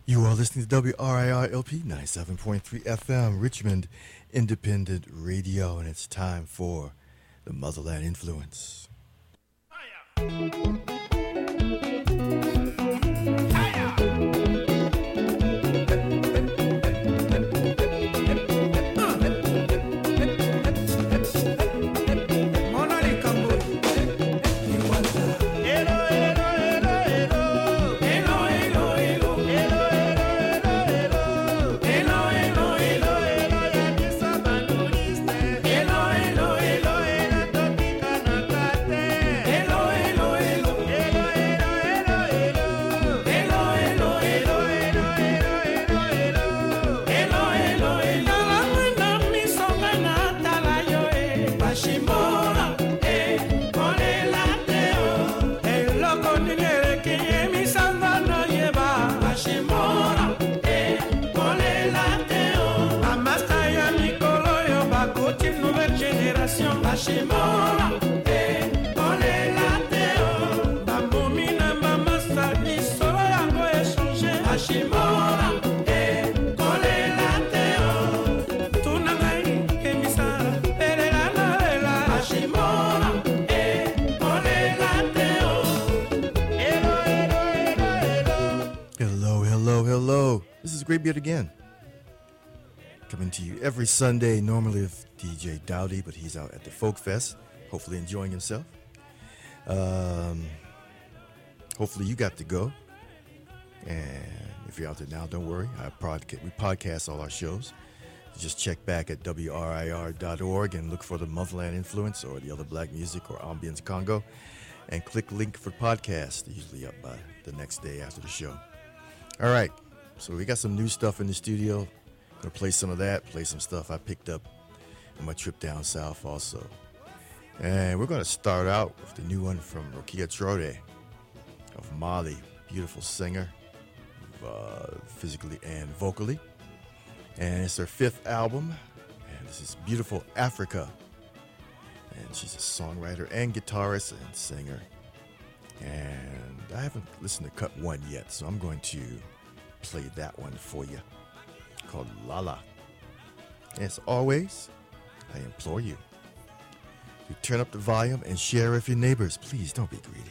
You are listening to WRIR LP 97.3 FM, Richmond Independent Radio, and it's time for the Motherland Influence. Hello. This is Great Beard again. Coming to you every Sunday, normally with DJ Dowdy, but he's out at the Folk Fest, hopefully enjoying himself. Hopefully you got to go. And if you're out there now, don't worry. We podcast all our shows. Just check back at WRIR.org and look for the Motherland Influence or the other black music or Ambience Congo. And click link for podcast. They're usually up by the next day after the show. All right. So we got some new stuff in the studio. Gonna play some of that, play some stuff I picked up on my trip down south also. And we're gonna start out with the new one from Rokia Traore of Mali. Beautiful singer, physically and vocally. And it's her 5th album. And this is Beautiful Africa. And she's a songwriter and guitarist and singer. And I haven't listened to cut 1 yet, so I'm going to play that one for you, called Lala. And as always, I implore you to turn up the volume and share with your neighbors. Please don't be greedy.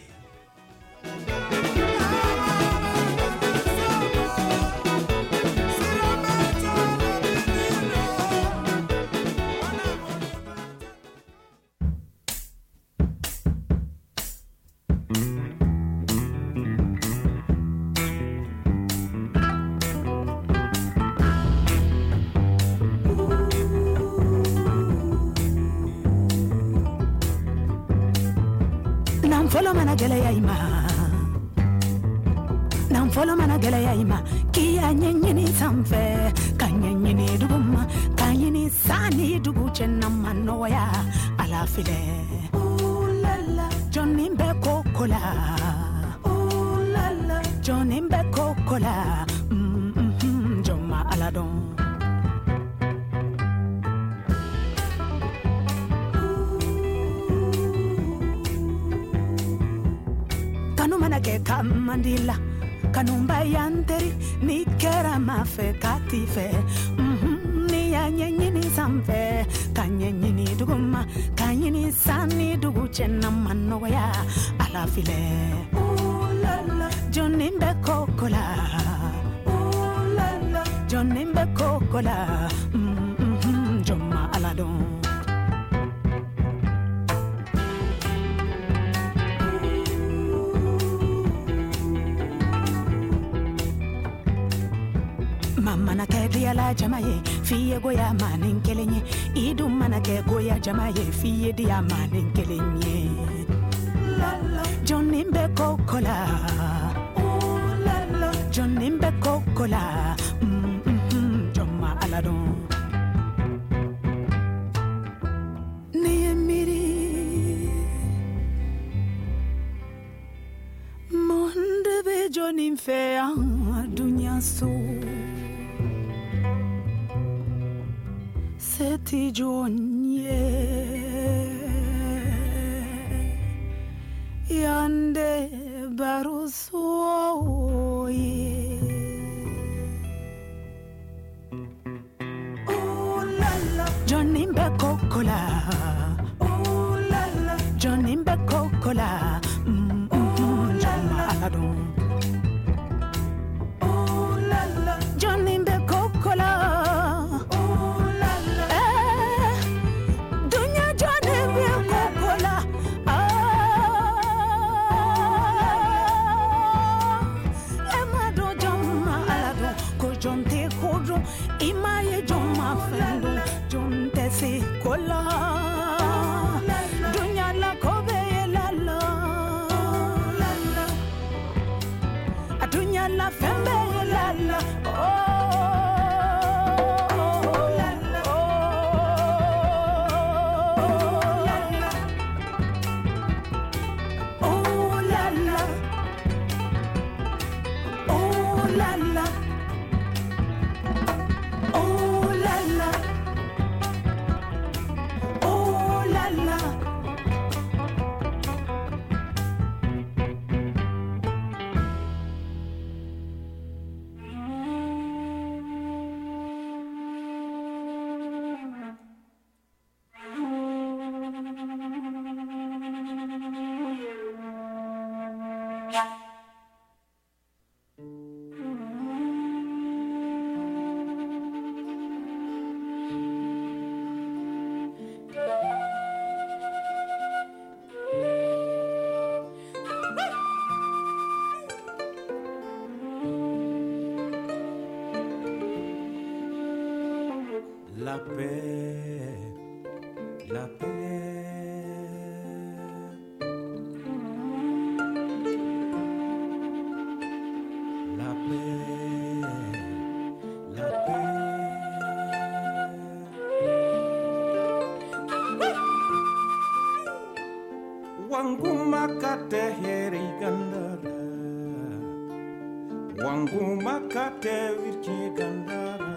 Follow mana gele ya ima kia nyenyini samfe kanyenyini duguma kanyini sani dugu chenna manoya alafile ulala Johnny Mbeko kola ulala Johnny Mbeko kola Joma aladon kanu mana ke kamandila Kanumba yanteri ni kera mafe katife ni ya nyenyini samfe kanyenyini duguma kanyini sani dugu chenna manoya alafile ulala Johnny Mbeko kola ulala Johnny Mbeko kola Joma aladon Mana ke diala jamaye fiye goya manin kelenye idu mana ke goya jamaye fiye dia manin kelenye lala Johnny Mbeko kola oh lala Johnny Mbeko kola Joma aladon ni miri monde be Johnny fe dunya so Seti jonye yande barusoye kola dunya la kobe lala dunya la fembe lala La paix, la paix. La paix, la paix. Wangu makate heri gandara, wangu makate virchi gandara.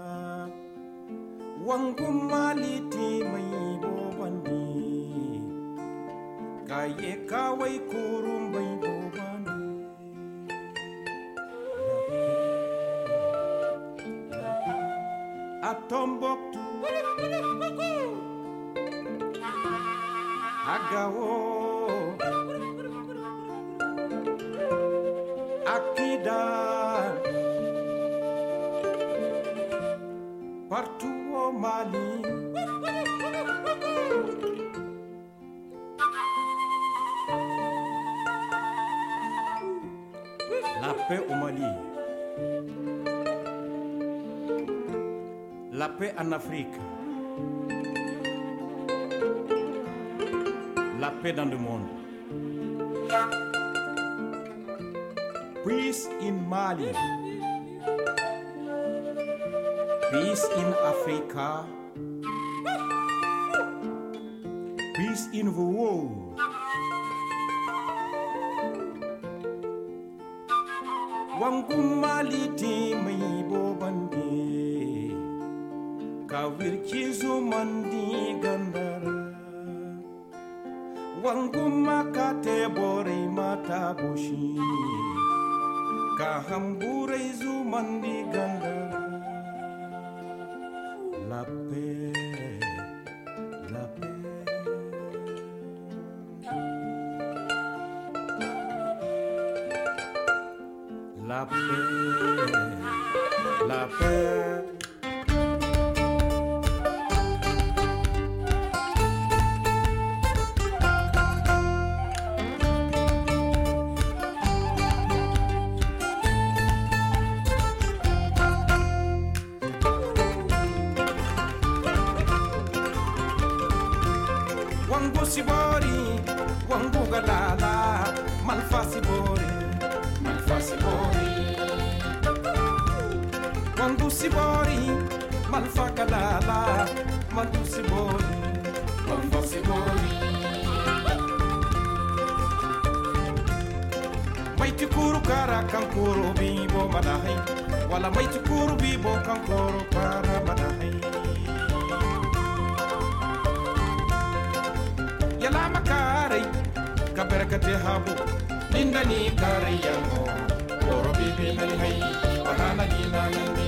Wangu maliti mai bobani kaye kawai kurum mai bobani Atomboktu Agawo Akida Partout au Mali La paix au Mali. La paix en Afrique. La paix dans le monde. Peace in Mali. Peace in Africa. Peace in the world. Wangu maliti mai bobandi kawirki zumandi gandara Wangu makate bore mata boshi ka hambure zumandi gandara La paix, la paix. La paix, la paix. Wangu sibori, wangu galala, malfa sibori, malfa sibori. Wangu sibori, malfa galala, malfa sibori, malfa sibori. Maiti kuru kara kankuru bibo manahay, wala maiti kuru bibo kankuru kara manahay. Yalama kare kaberakate habu lindani kare yango oro bibi nani hai wanana gina nani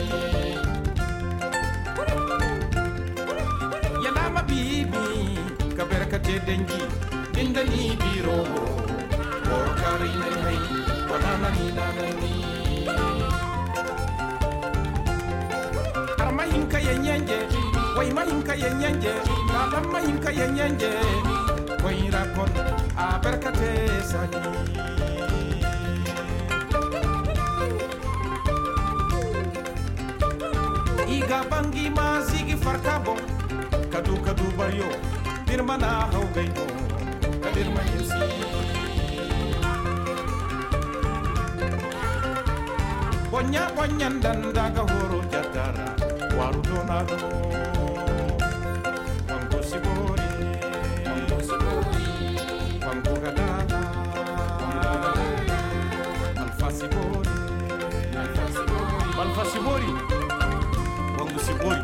Yalama bibi kaberakate dengi lindani biro oro kare nani hai wanana gina nani Arma hinka yenyenje way mahinka yenyenje Nala mahinka yenyenje Koira kon aberkate sani Iga bangi mazigi farkabo kadu baryo dirmana hawgayno kadirma yesi bonya dandaga horo jatara waru donado wango sibori wango gadana alfa sibori wango sibori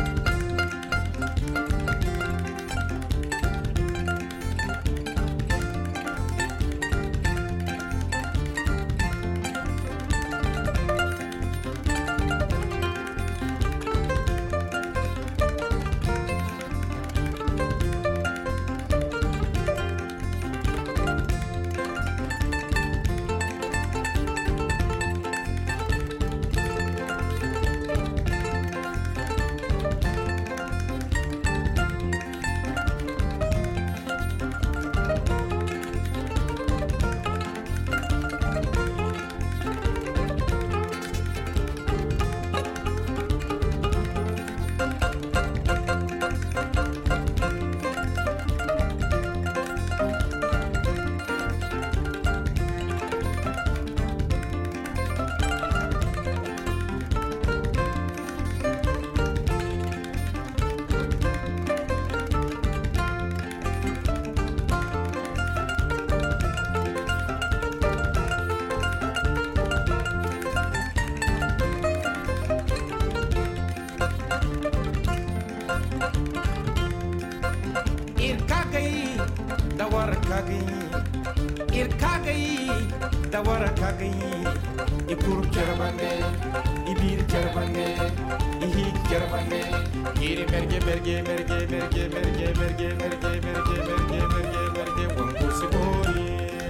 dawara kagay ikur jarabande ibir jarabande ihi jarabande iri merge wangu sibori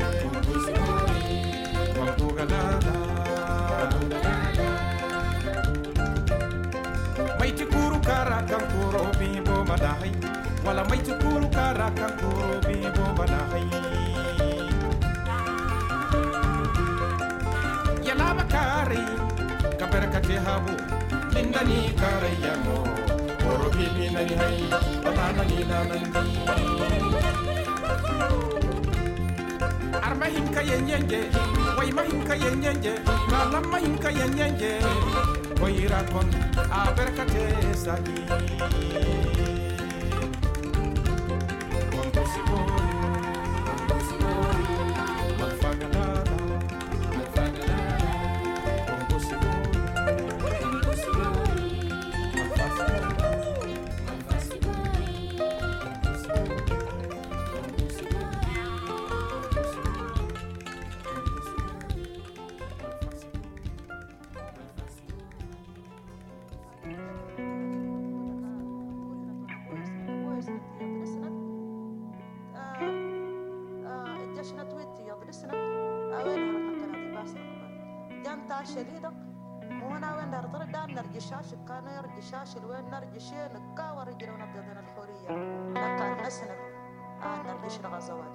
wangu galada maiti kuru kara kankuro bibo madahai wala maiti kuru kara kankuro bibo madahai kari kapera kate habu lindani karayamo oro bibi nani hai banana ni nanandi arma hinka yenyenje way mahinka yenyenje malam mahinka yenyenje koira kon apera kate sahi شديدة وانا وين دار طرد نرجشاش كانوا يرجشاش وين نرجشين نكا ورجل ونبدأ الحورية لكن نسنب نرجش الغزوات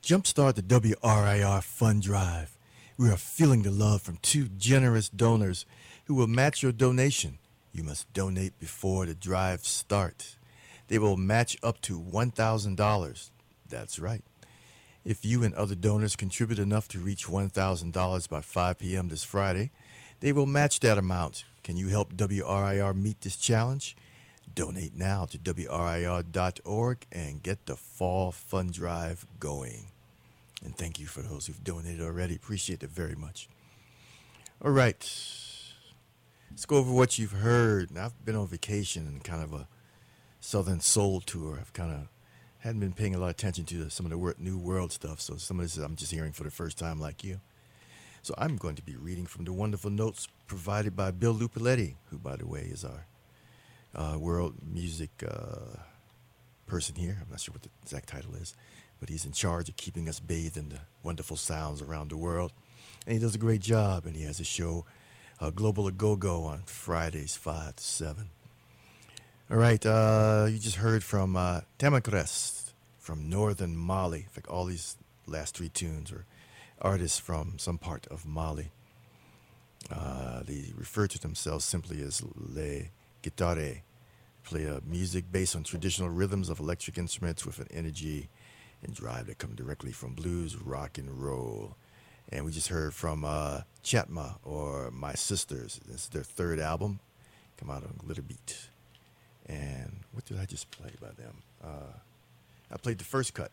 Jumpstart the WRIR Fund Drive. We are feeling the love from 2 generous donors who will match your donation. You must donate before the drive starts. They will match up to $1,000. That's right. If you and other donors contribute enough to reach $1,000 by 5 p.m. this Friday, they will match that amount. Can you help WRIR meet this challenge? Donate now to WRIR.org and get the Fall Fund Drive going. And thank you for those who've donated already. Appreciate it very much. All right. Let's go over what you've heard. Now, I've been on vacation and kind of a Southern Soul tour. I've kind of hadn't been paying a lot of attention to some of the new world stuff. So some of this I'm just hearing for the first time like you. So I'm going to be reading from the wonderful notes provided by Bill Lupiletti, who, by the way, is our world music person here. I'm not sure what the exact title is, but he's in charge of keeping us bathed in the wonderful sounds around the world. And he does a great job, and he has a show, Global A Go-Go, on Fridays, 5 to 7. All right, you just heard from Tamakrest from northern Mali. In fact, all these last 3 tunes are artists from some part of Mali. They refer to themselves simply as Les Guitares. Play music based on traditional rhythms of electric instruments with an energy and drive that come directly from blues, rock, and roll. And we just heard from Chatma, or My Sisters. This is their 3rd album, come out on Glitter Beat. And what did I just play by them? I played the first cut,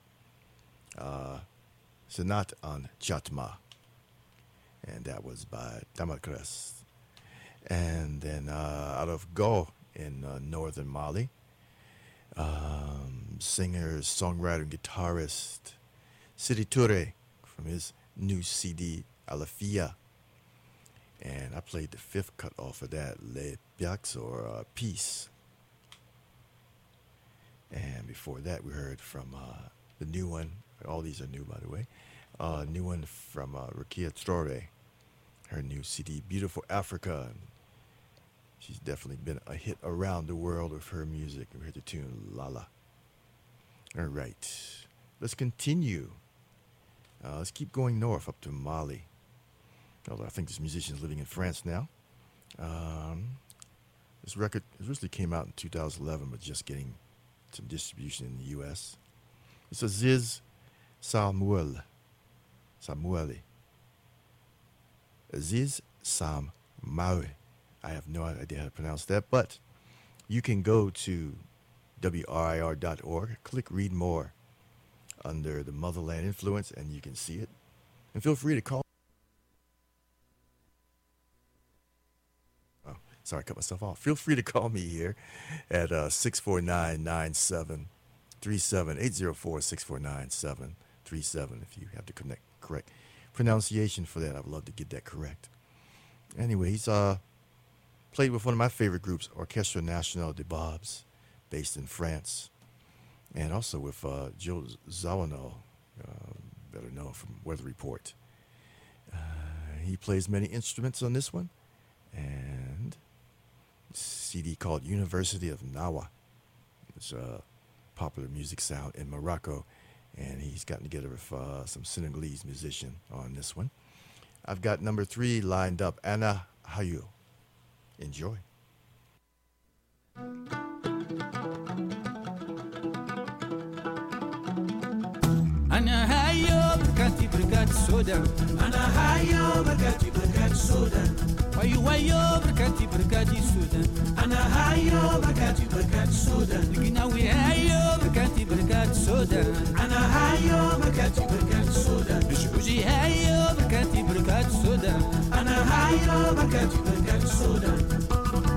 Sonata on Chatma, and that was by Tamakrest. And then out of Go in northern Mali, singer, songwriter, and guitarist Sidi Touré from his new CD, Alafia. And I played the 5th cut off of that, Les Piax, or Peace. And before that, we heard from the new one. All these are new, by the way. New one from Rukia Traore, her new CD, Beautiful Africa. And she's definitely been a hit around the world with her music. We heard the tune Lala. All right, let's continue. Let's keep going north up to Mali. Although I think this musician is living in France now. This record originally came out in 2011, but just getting some distribution in the U.S. It's Aziz Samueli. Aziz Samueli. I have no idea how to pronounce that, but you can go to WRIR.org, click Read More under the Motherland Influence, and you can see it. And feel free to call. Oh, sorry, I cut myself off. Feel free to call me here at 649-9737, 804-649-737 if you have the correct pronunciation for that. I would love to get that correct. Anyway, he's played with one of my favorite groups, Orchestre National des Bobs, based in France, and also with Joe Zawinul, better known from Weather Report. He plays many instruments on this one, and a CD called University of Nawa. It's a popular music sound in Morocco, and he's gotten together with some Senegalese musician on this one. I've got number 3 lined up, Anna Hayo. Enjoy. أنا هايو بركاتي بركات السودان أنا هايو بركاتي بركات السودان ويو بركاتي بركاتي السودان أنا هايو بركاتي بركات السودان القناوي هايو بركاتي بركات السودان أنا هايو بركاتي بركات السودان بشعوجي هايو بركاتي بركات السودان أنا هايو بركاتي بركات السودان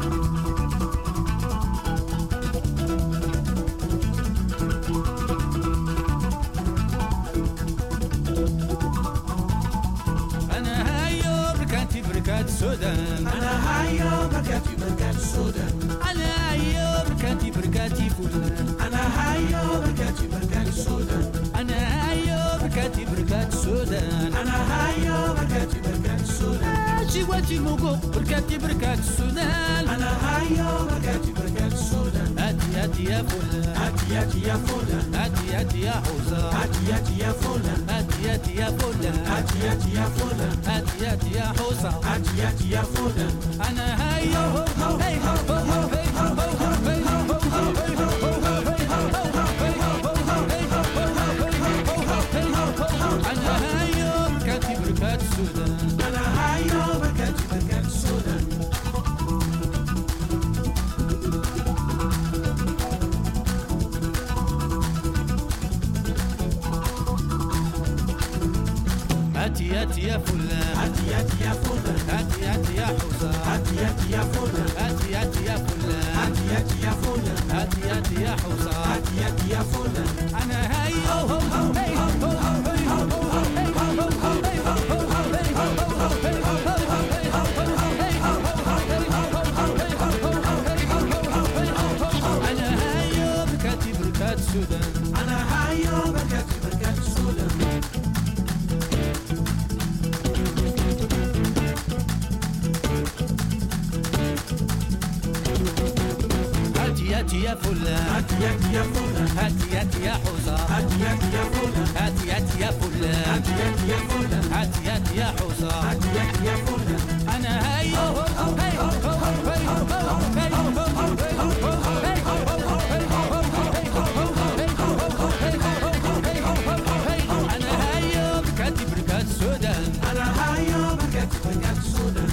السودان أنا هايو بركاتي بركات السودان أنا هايو بركاتي بركاتي فلان أنا هايو بركاتي بركات السودان أنا هايو بركاتي بركات السودان أنا هايو بركاتي بركات السودان جواتي موقو بركاتي بركات السودان أنا هايو بركاتي بركات السودان هاتي يا فلان هاتي هاتي يا فلان هاتي هاتي يا حوزة هاتي هاتي يا فلان هاتي هاتي يا فلان هاتي هاتي يا فلان هاتي هاتي يا حوزة هاتي هاتي يا فلان أنا هيا هو هي هو هي أنا هيا بركاتي بركات السودان أنا هيا بركاتي بركات السودان هاتي هاتي يا فلان هاتي هاتي يا فلان هاتي هاتي يا حوزة هاتي هاتي يا فلان هاتي هاتي يا فلان هاتي هاتي يا فلان هاتي هاتي يا حوزة هاتي هاتي يا فلان أنا هيا هو هي أنا هيا بركاتي بركات السودان أنا هيا بركاتي بركات السودان هاتي يا فلان هاتي هاتي يا فلان هاتي هاتي يا حوزة هاتي هاتي يا فلان هاتي هاتي يا فلان هاتي هاتي يا فلان هاتي هاتي يا حوزة هاتي هاتي يا فلان أنا هيا أنا هيا بركاتي بركات السودان أنا هيا بركاتي بركات السودان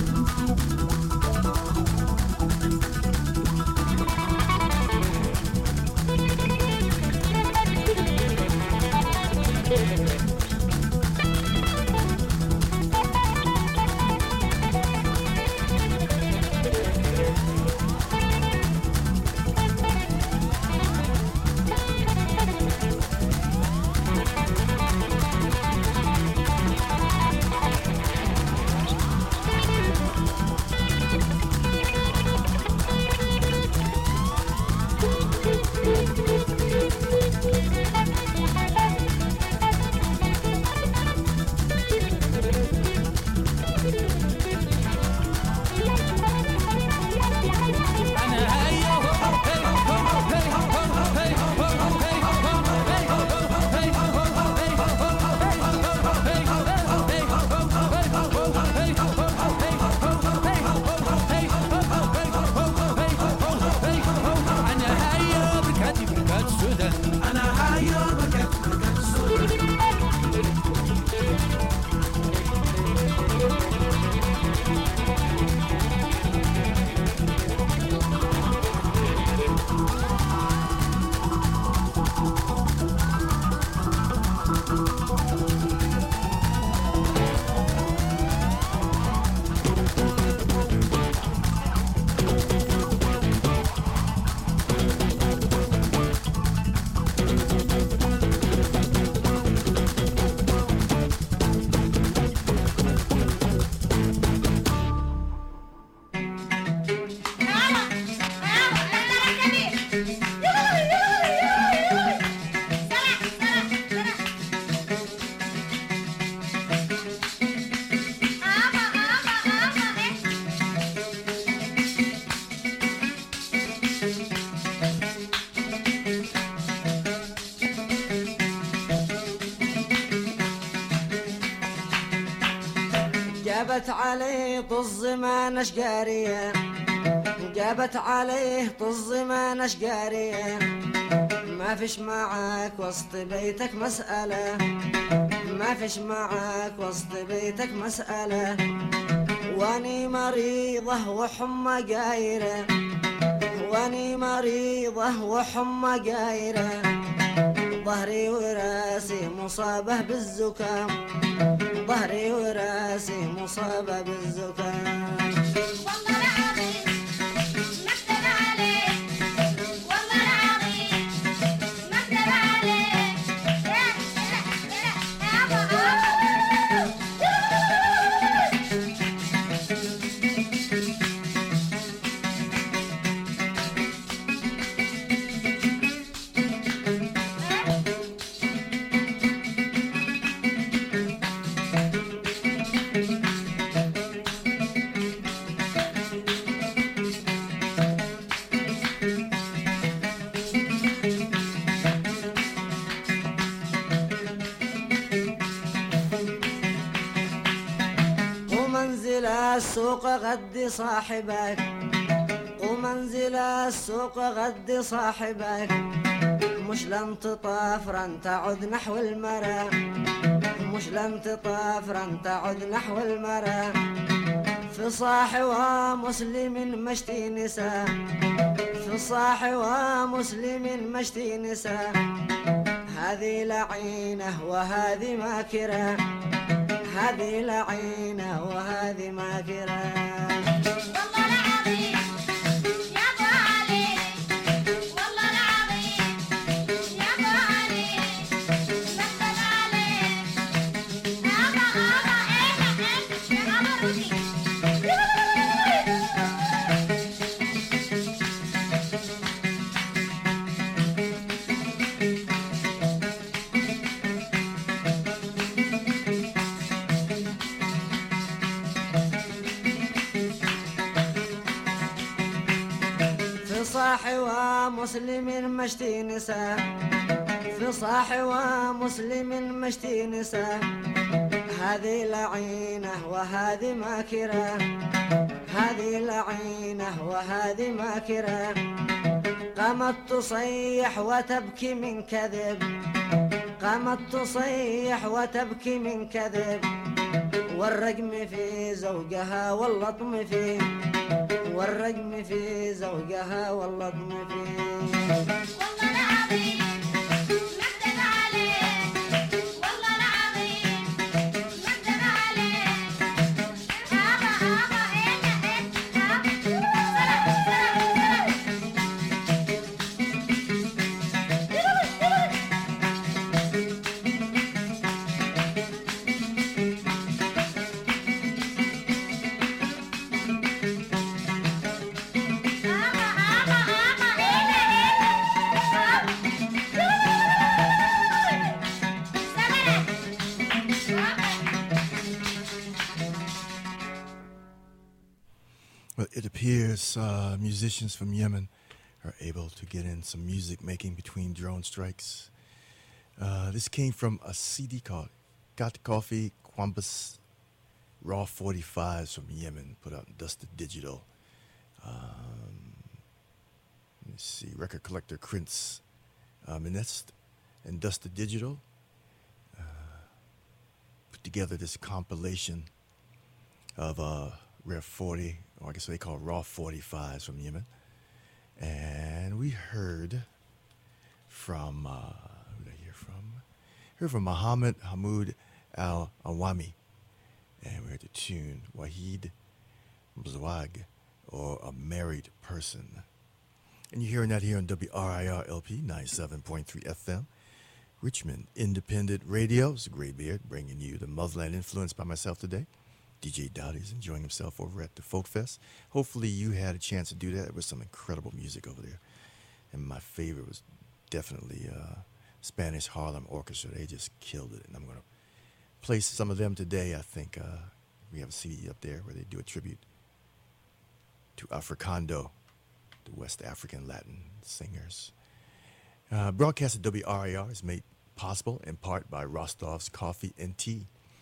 جابت عليه طز ما نشقاريه جابت عليه طز ما نشقاريه ما فيش معاك وسط بيتك مسألة ما فيش معاك وسط بيتك مسألة واني مريضة وحمى قايرة واني مريضة وحمى قايرة ظهري وراسي مصابة بالزكام ظهري وراسي مصابة بالزكام والله العظيم مكتب عليك والله العظيم مكتب عليك يا أبا السوق غدي صاحبك ومنزل السوق غدي صاحبك مش لن تطافرن تعد نحو المرى مش لن تطافرن تعد نحو المرى في صاح ومسلم مشتي نساء في صاح ومسلم مشتي نساء هذه لعينة وهذه ماكرة هذه لعينة وهذه ماكرة والله العظيم يا ابو علي والله العظيم يا ابو علي مثل عليك في صاح ومسلم مشتي نساء في صاح ومسلم مشتي نساء هذه لعينة وهذه ماكرة هذه لعينة وهذه ماكرة قامت تصيح وتبكي من كذب قامت تصيح وتبكي من كذب والرقم في زوجها واللطم فيه والرقم في زوجها واللطم فيه والله العظيم مكتب عليك والله العظيم مكتب عليك هابا Well, it appears musicians from Yemen are able to get in some music making between drone strikes. This came from a CD called Got Coffee Quambus Raw 45s from Yemen, put out in Dusted Digital. Let me see, record collector Prince Minest and Dusted Digital put together this compilation of Rare 40, or I guess they call Raw 45s from Yemen. And we heard from, who did I hear from? Heard from Muhammad Hamoud Al Awami. And we heard the tune Wahid Mzwag, or A Married Person. And you're hearing that here on WRIR LP 97.3 FM. Richmond Independent Radio. It's a great beard bringing you the Motherland influence by myself today. DJ Dowdy is enjoying himself over at the Folk Fest. Hopefully you had a chance to do that. There was some incredible music over there. And my favorite was definitely Spanish Harlem Orchestra. They just killed it. And I'm going to play some of them today. I think we have a CD up there where they do a tribute to Africando, the West African Latin singers. Broadcast at WRIR is made possible in part by Rostov's Coffee and Tea,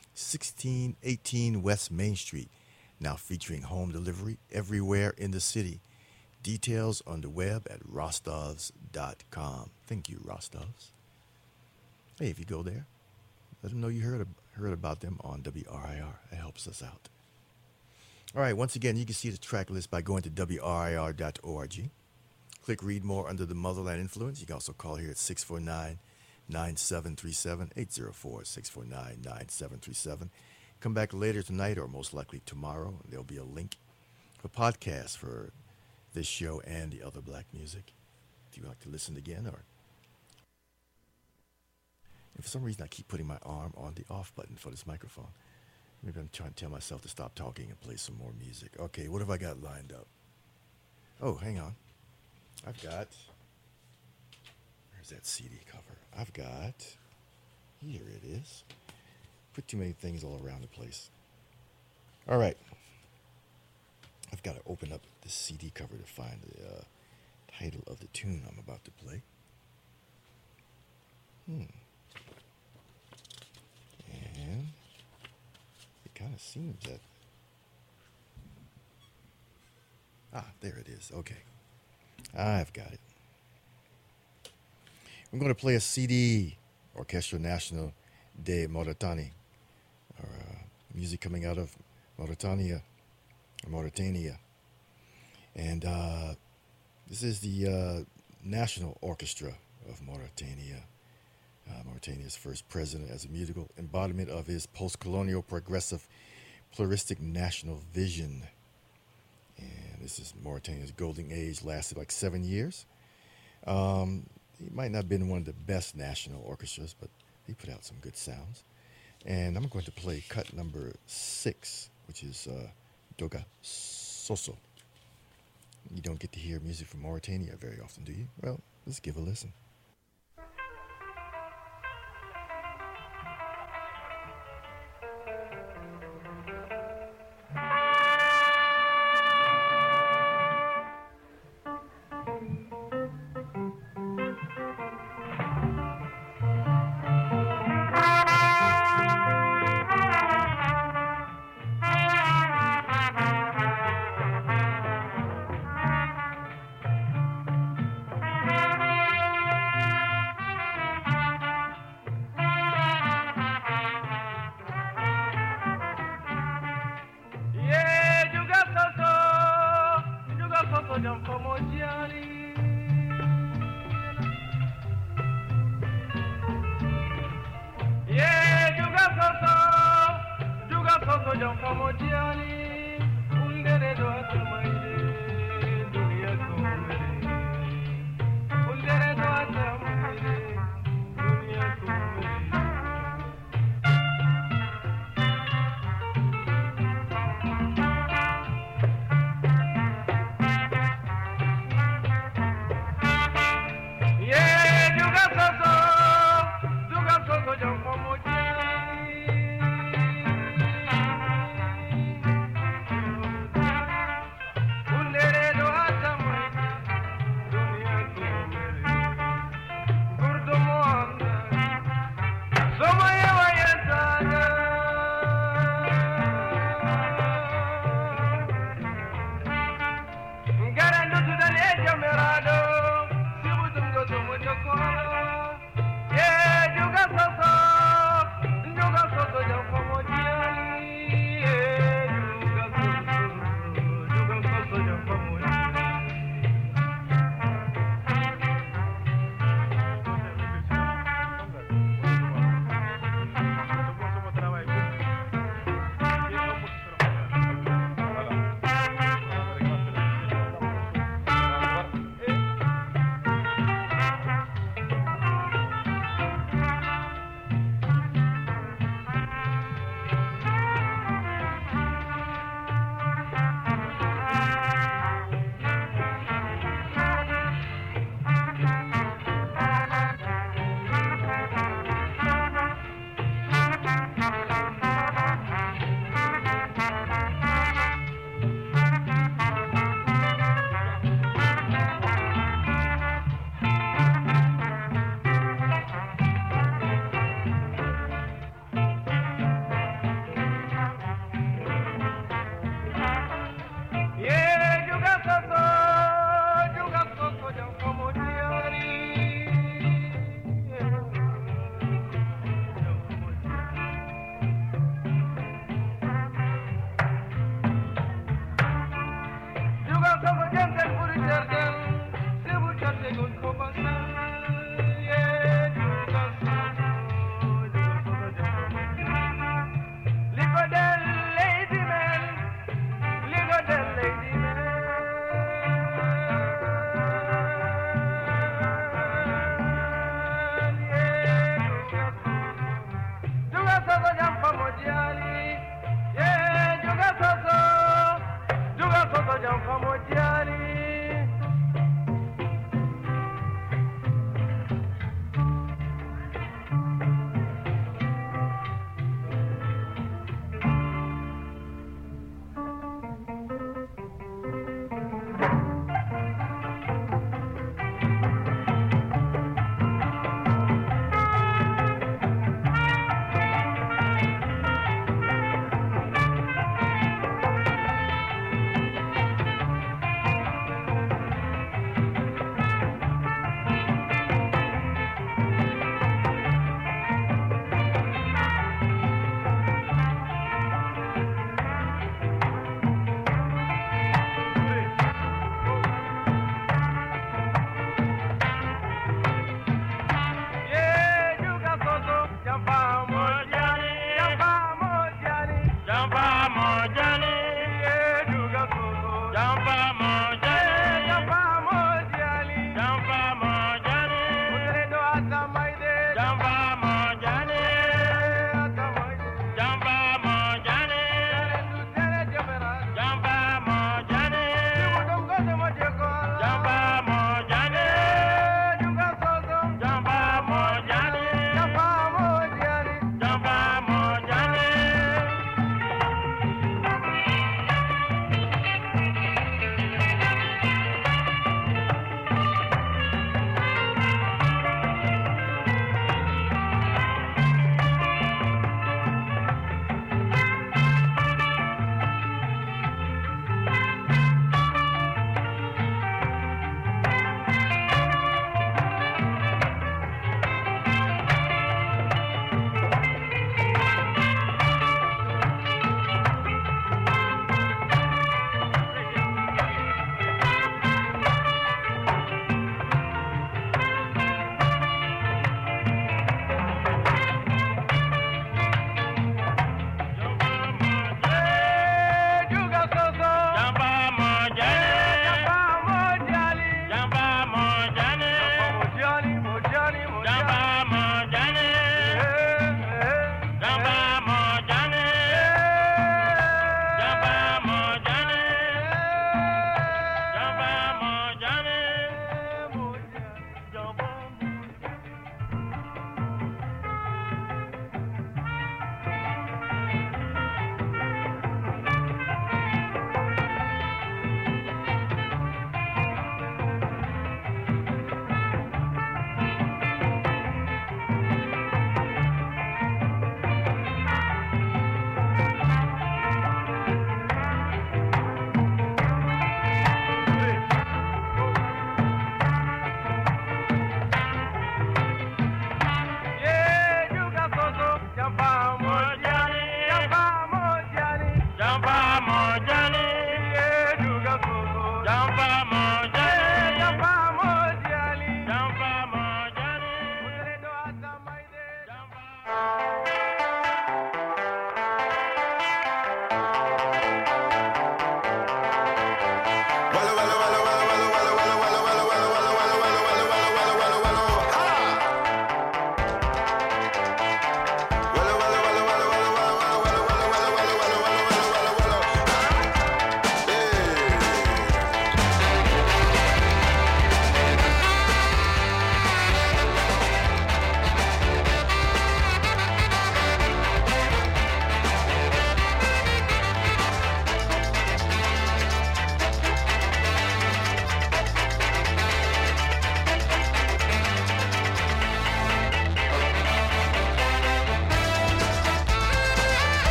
1618 West Main Street, now featuring home delivery everywhere in the city. Details on the web at rostovs.com. Thank you, Rostovs. Hey, if you go there, let them know you heard about them on WRIR. It helps us out. All right, once again, you can see the track list by going to WRIR.org. Click Read More under the Motherland Influence. You can also call here at 649-9737, 804-649-9737. Come back later tonight or most likely tomorrow. There'll be a link for podcasts for this show and the other black music. If you'd like to listen again, or and for some reason I keep putting my arm on the off button for this microphone. Maybe I'm trying to tell myself to stop talking and play some more music. Okay, what have I got lined up? Oh, hang on. I've got, where's that CD cover? I've got, here it is. Put too many things all around the place. All right. I've got to open up the CD cover to find the title of the tune I'm about to play. And it kind of seems that There it is. Okay. I've got it. I'm going to play a CD, Orchestra National de Mauritanie, or music coming out of Mauritania. And this is the National Orchestra of Mauritania. Mauritania's first president as a musical embodiment of his post-colonial progressive pluralistic national vision. And this is Mauritania's golden age, lasted like 7 years. He might not have been one of the best national orchestras, but he put out some good sounds. And I'm going to play cut number 6, which is Doga Soso. You don't get to hear music from Mauritania very often, do you? Well, let's give a listen.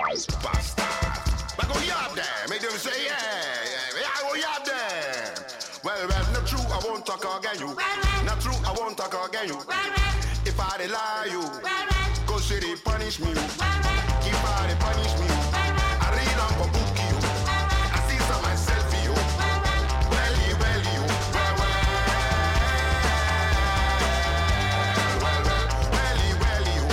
Bastard. I go yab them. Make them say, yeah, I go yab them. Well, not true, I won't talk again you. Not true, I won't talk again you. If I dey lie you, go say they punish me. If I dey punish me, I read on for book you. I see some myself you. Welly, welly, you. Well, welly, welly, you.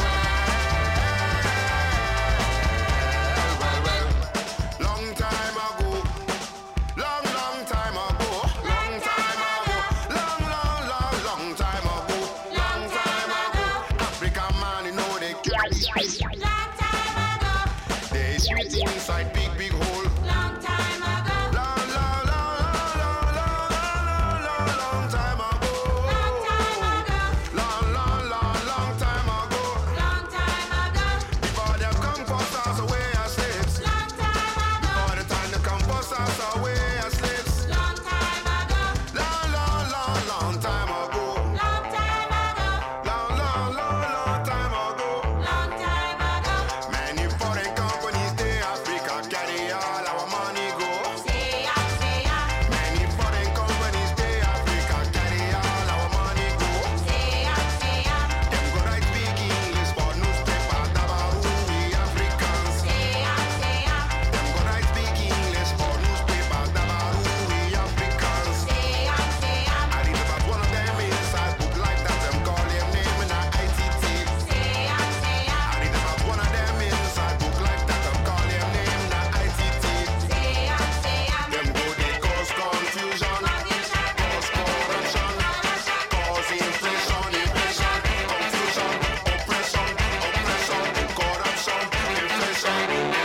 Long time ago, long time ago, long time ago, long time ago, long time ago. African man, you know they carry sweet. Long time ago, They sweet inside big hole. long time ago, Long time ago. long time ago, Long time ago. long time ago, Before them come force us away as slaves. long time ago, Before the time they come force us away as slaves. long time ago, Long time ago. long time ago, Long time ago. long time ago. Many foreign companies, they Africa carry all our money go. Say ya, Many foreign companies, they Africa carry all our money go. say ya. Them go write big English for newspaper, Dabaru, we Africans. Say ya. Them go write big English for newspaper, Dabaru, we Africans. Say ya. I read about one of them inside book like that, them call him name in a ITT. Say ya. I read about one of them inside book like that, them call him name in a ITT. Say ya. Them go they cause confusion, cause corruption, cause inflation, confusion, oppression, corruption, inflation.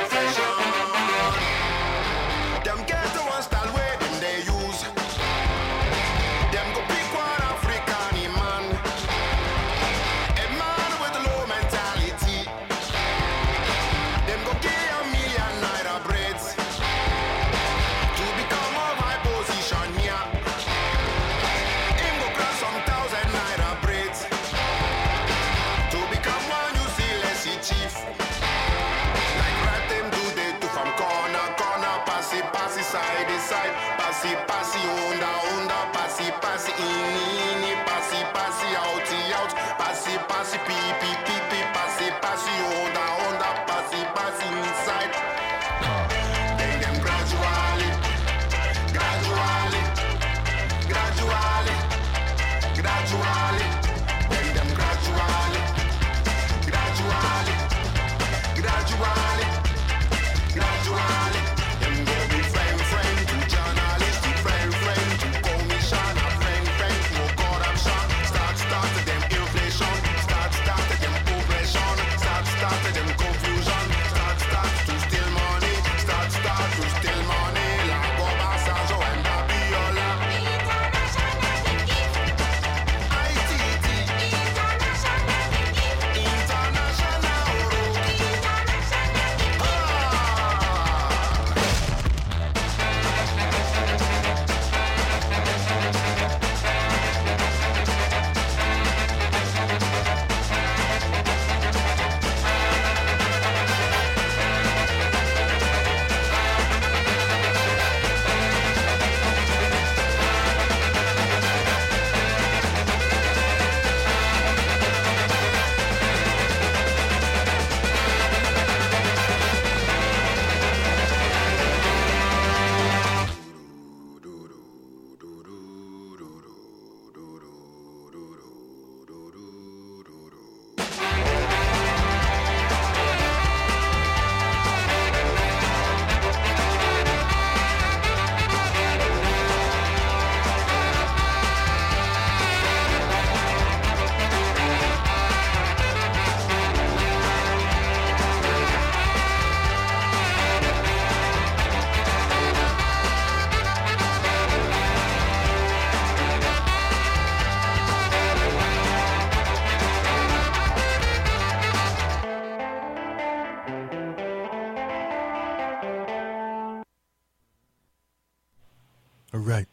Them get the one style where them they use. Them go pick one African man, a man with low mentality. Them go give a $1,000,000 braids to become of high position here. Him go grab some $1,000 braids to become one you see less chief. Like right them do they do from corner, passy, side to side, passy, onda, passy, in, passy, out, passy, passy, onda, passy, inside. Then them gradually, then them gradually, them go be friend to journalist, friend to commissioner, friend to corruption. Start them inflation, start them oppression, start them confusion, start to steal money, start to steal money. La Boba Sajo and Babiola, ITT, international. All right.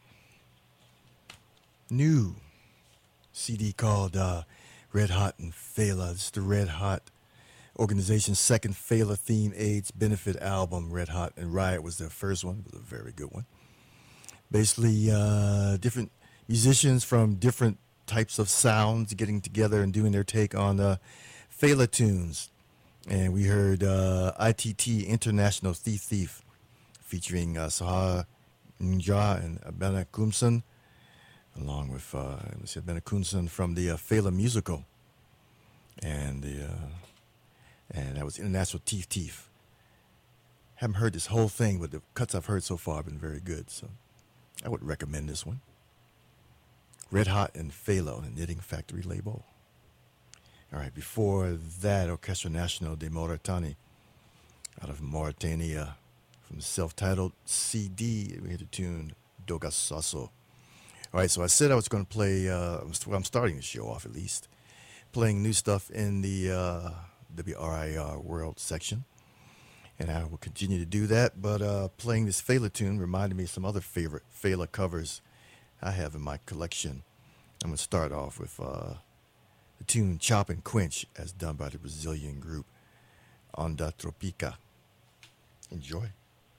New CD called Red Hot and Fela. It's the Red Hot organization's second Fela Theme AIDS benefit album. Red Hot and Riot was their first one. It was a very good one. Basically, different musicians from different types of sounds getting together and doing their take on Fela tunes. And we heard ITT, International Thief, featuring Sahar Nja and Abena Kumsan, along with Abena Kumsan from the Fela musical. And that was International Thief. Haven't heard this whole thing, but the cuts I've heard so far have been very good. So I would recommend this one. Red Hot and Fela on the Knitting Factory label. All right, before that, Orchestra National de Mauritanie out of Mauritania from the self-titled CD. We had the tune Doga Sasso. All right, so I said I was going to play, I'm starting the show off at least, playing new stuff in the WRIR World section. And I will continue to do that, but playing this Fela tune reminded me of some other favorite Fela covers I have in my collection. I'm going to start off with the tune Chop and Quench, as done by the Brazilian group Onda Tropica. Enjoy.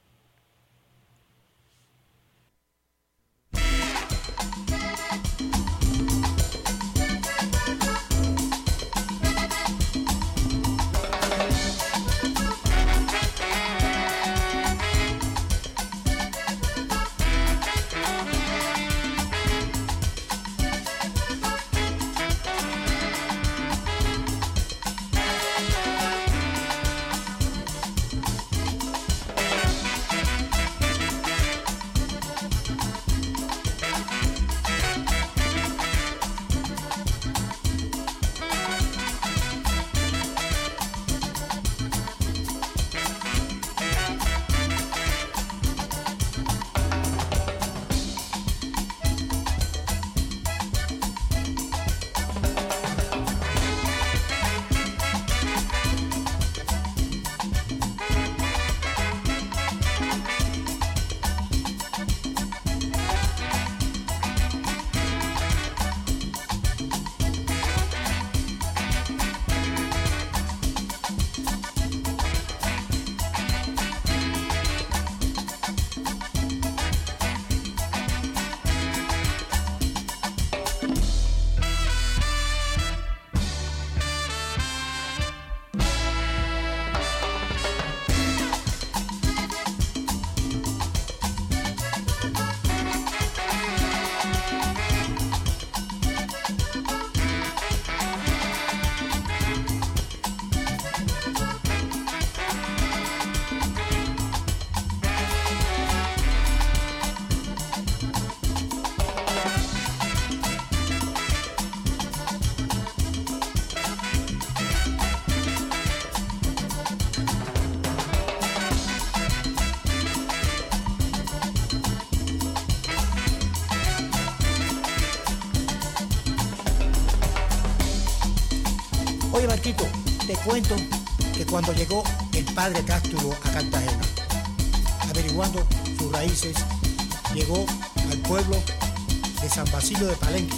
Oye, Marquito, te cuento que cuando llegó el padre Castro a Cartagena, averiguando sus raíces, llegó al pueblo de San Basilio de Palenque.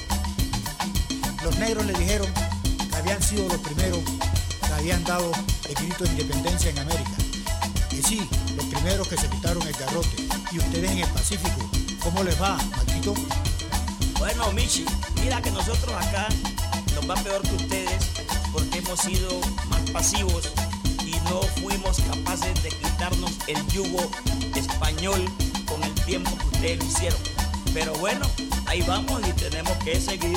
Los negros le dijeron que habían sido los primeros que habían dado el grito de independencia en América. Que sí, los primeros que se quitaron el garrote. Y ustedes en el Pacífico, ¿cómo les va, Marquito? Bueno, Michi, mira que nosotros acá nos va peor que ustedes porque hemos sido más pasivos y no fuimos capaces de quitarnos el yugo español con el tiempo que ustedes lo hicieron. Pero bueno, ahí vamos y tenemos que seguir.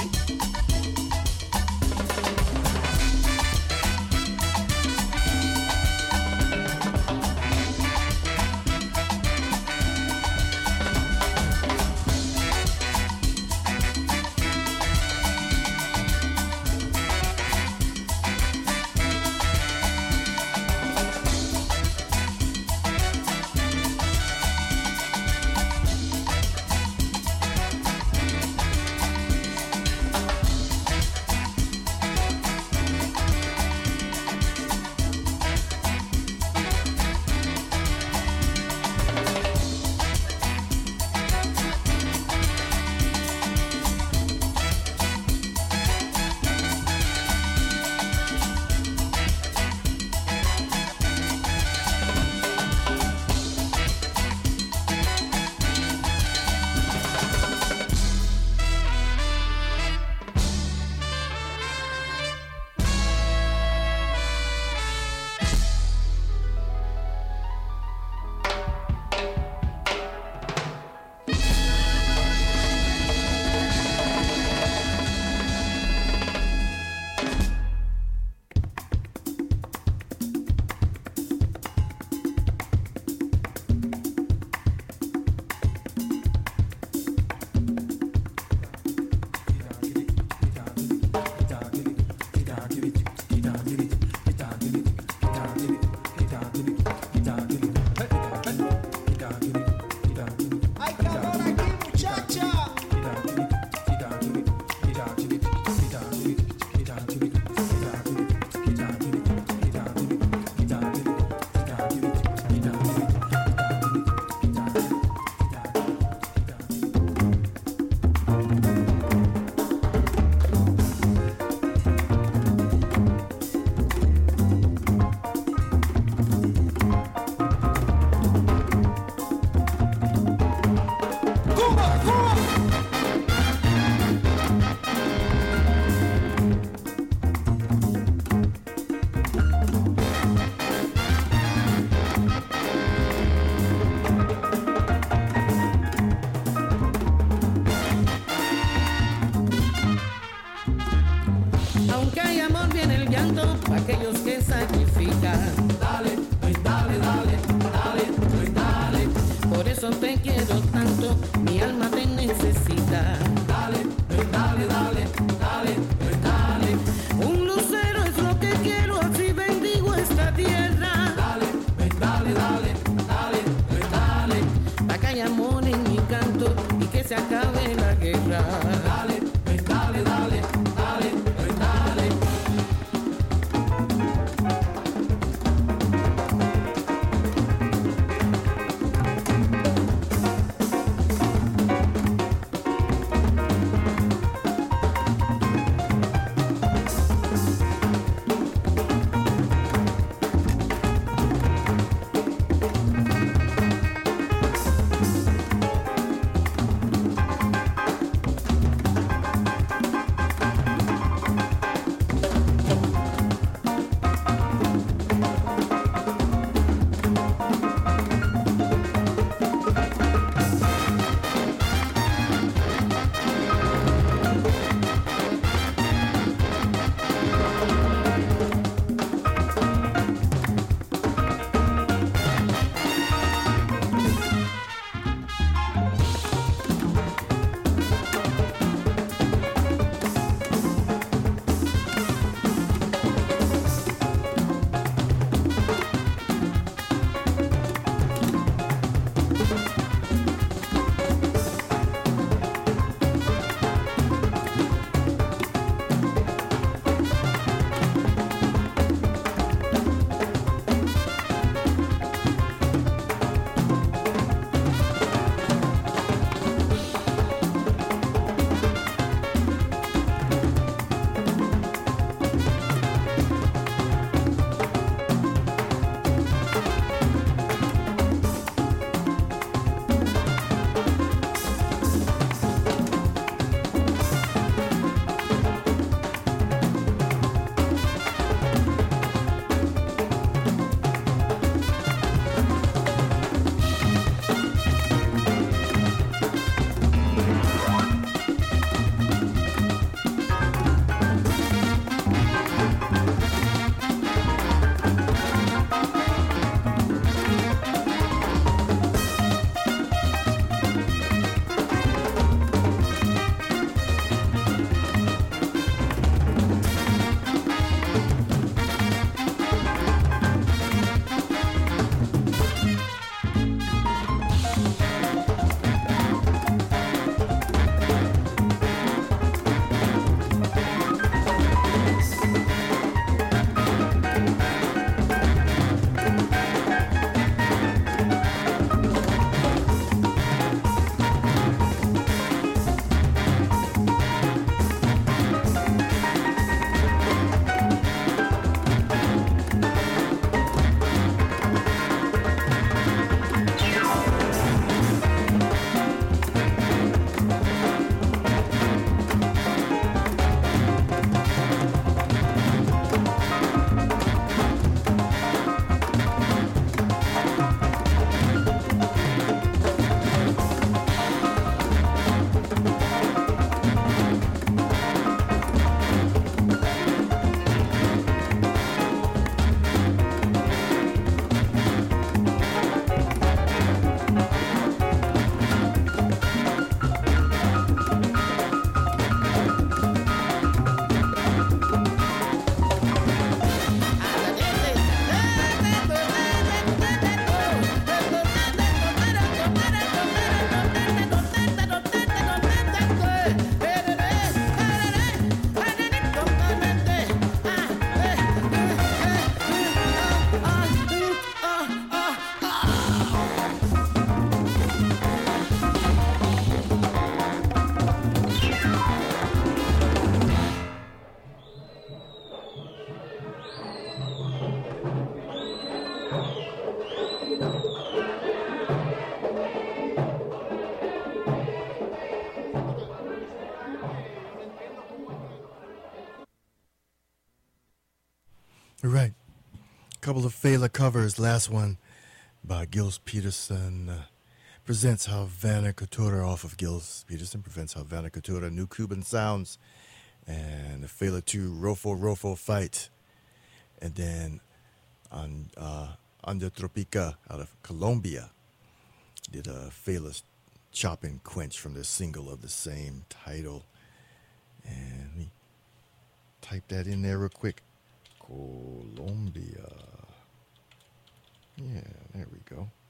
All right. Couple of Fela covers. Last one by Gils Peterson. Presents Havana Couture off of Gils Peterson. Presents Havana Couture, New Cuban Sounds. And the Fela 2 Rofo Rofo Fight. And then on Anda Tropica out of Colombia did a Fela's Chop and Quench from their single of the same title. And let me type that in there real quick. Colombia. Yeah, there we go.